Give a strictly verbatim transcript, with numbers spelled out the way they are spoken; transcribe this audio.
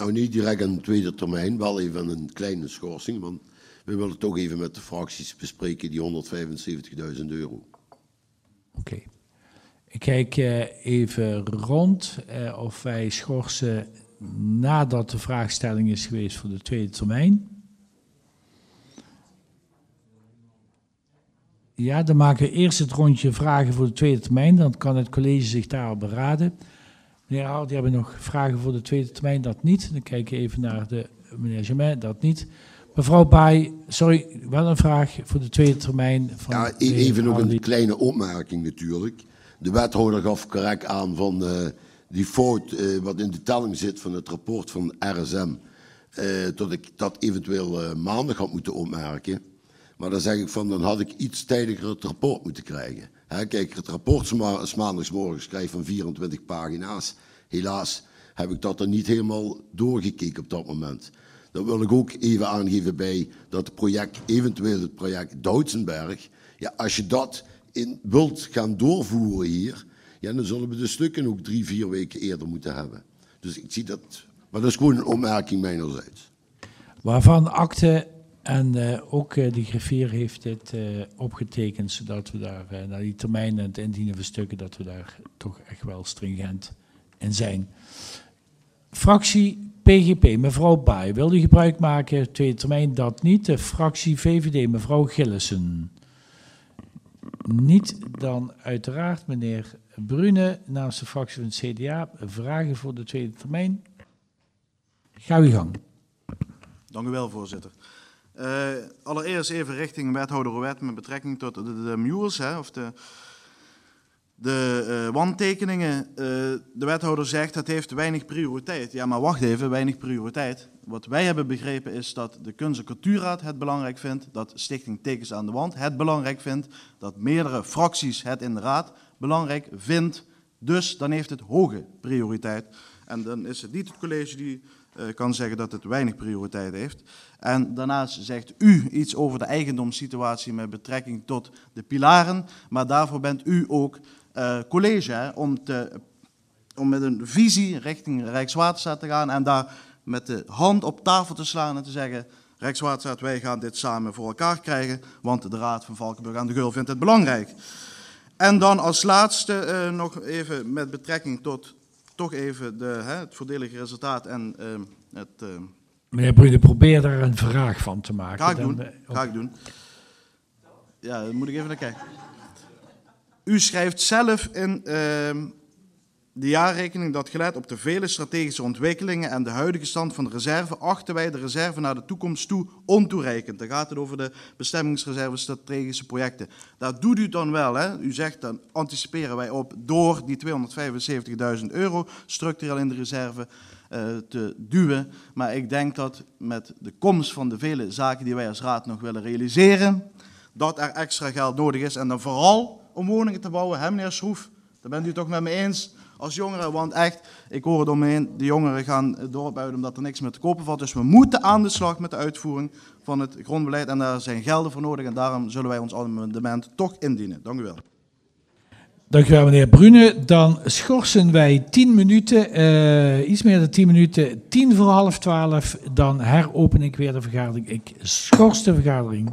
Nou, niet direct aan de tweede termijn, wel even aan een kleine schorsing, want we willen toch even met de fracties bespreken die honderdvijfenzeventigduizend euro. Oké. Okay. Ik kijk uh, even rond uh, of wij schorsen nadat de vraagstelling is geweest voor de tweede termijn. Ja, dan maken we eerst het rondje vragen voor de tweede termijn. Dan kan het college zich daarop beraden. Meneer Hardy, hebben we nog vragen voor de tweede termijn? Dat niet. Dan kijk ik even naar de meneer Germain. Dat niet. Mevrouw Baai, sorry, wel een vraag voor de tweede termijn. Van ja, even nog een kleine opmerking natuurlijk. De wethouder gaf correct aan van uh, die fout uh, wat in de telling zit van het rapport van R S M. Uh, dat ik dat eventueel uh, maandag had moeten opmerken. Maar dan zeg ik van, dan had ik iets tijdiger het rapport moeten krijgen. He, kijk, het rapport is maandagsmorgen schrijft van vierentwintig pagina's. Helaas heb ik dat er niet helemaal doorgekeken op dat moment. Dat wil ik ook even aangeven bij dat het project, eventueel het project Doutsenberg. Ja, als je dat in, wilt gaan doorvoeren hier, ja, dan zullen we de stukken ook drie, vier weken eerder moeten hebben. Dus ik zie dat, maar dat is gewoon een opmerking mijnerzijds. Waarvan akte en uh, ook uh, de griffier heeft dit uh, opgetekend, zodat we daar uh, naar die termijn en het indienen van stukken, dat we daar toch echt wel stringent in zijn. Fractie P G P, mevrouw Baai, wil u gebruik maken, tweede termijn, dat niet. De fractie V V D, mevrouw Gillissen. Niet, dan uiteraard meneer Brune, namens de fractie van het C D A, vragen voor de tweede termijn. Ga uw gang. Dank u wel, voorzitter. Uh, allereerst even richting wethouder Rouet met betrekking tot de, de, de mules, hè, of de, de uh, wandtekeningen. Uh, de wethouder zegt dat heeft weinig prioriteit. Ja, maar wacht even, weinig prioriteit. Wat wij hebben begrepen is dat de Kunst- en Cultuurraad het belangrijk vindt, dat Stichting Tekens aan de Wand het belangrijk vindt, dat meerdere fracties het in de raad belangrijk vindt. Dus dan heeft het hoge prioriteit. En dan is het niet het college die uh, kan zeggen dat het weinig prioriteit heeft. En daarnaast zegt u iets over de eigendomssituatie met betrekking tot de pilaren. Maar daarvoor bent u ook uh, college hè, om, te, om met een visie richting Rijkswaterstaat te gaan en daar met de hand op tafel te slaan en te zeggen: Rijkswaterstaat, wij gaan dit samen voor elkaar krijgen, want de Raad van Valkenburg aan de Geul vindt het belangrijk. En dan als laatste uh, nog even met betrekking tot toch even de, hè, het voordelige resultaat en uh, het... Uh, Meneer Brune, probeer daar een vraag van te maken. Ga ik dan, doen, uh, ga ik doen. Ja, daar moet ik even naar kijken. U schrijft zelf in uh, de jaarrekening dat gelet op de vele strategische ontwikkelingen en de huidige stand van de reserve, achten wij de reserve naar de toekomst toe ontoereikend. Dan gaat het over de bestemmingsreserve strategische projecten. Dat doet u dan wel, hè? U zegt dan anticiperen wij op door die tweehonderdvijfenzeventigduizend euro structureel in de reserve uh, te duwen. Maar ik denk dat met de komst van de vele zaken die wij als raad nog willen realiseren, dat er extra geld nodig is. En dan vooral om woningen te bouwen, hè meneer Schroef? Daar bent u toch met me eens? Als jongeren, want echt, ik hoor het om me heen, de jongeren gaan doorbuiten omdat er niks meer te kopen valt. Dus we moeten aan de slag met de uitvoering van het grondbeleid en daar zijn gelden voor nodig en daarom zullen wij ons amendement toch indienen. Dank u wel. Dank u wel, meneer Brune. Dan schorsen wij tien minuten, uh, iets meer dan tien minuten, tien voor half twaalf. Dan heropen ik weer de vergadering. Ik schors de vergadering.